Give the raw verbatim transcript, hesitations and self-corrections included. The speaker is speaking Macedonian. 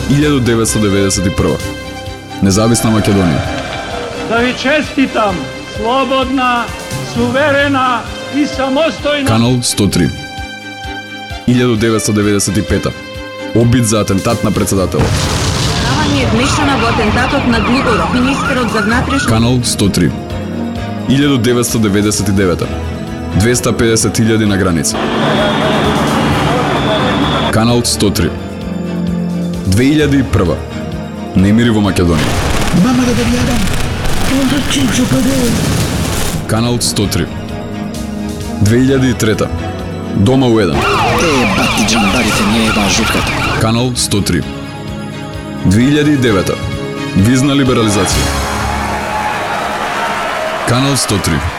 илјаду деветстотини деветдесет и прва. Независна Македонија. Да ви честитам, слободна, суверена и самостојна. Канал сто три. илјаду деветстотини деветдесет и пета. Обид за атентат на председателот. Равање е вмешана во атентатот на Глигоров, министерот за внатрешни. Канал сто три. илјаду деветстотини деветдесет и девета. двеста и педесет илјади на граница. Канал сто три. две илјади и прва. Немири во Македонија. Мама да да гледам. Onda Чичо къде е? Канал сто три. две илјади и трета. Дома у еден. Те бати джандарите не еба жутката. Канал сто три. две илјади и девета. Визна либерализација. Канал сто три.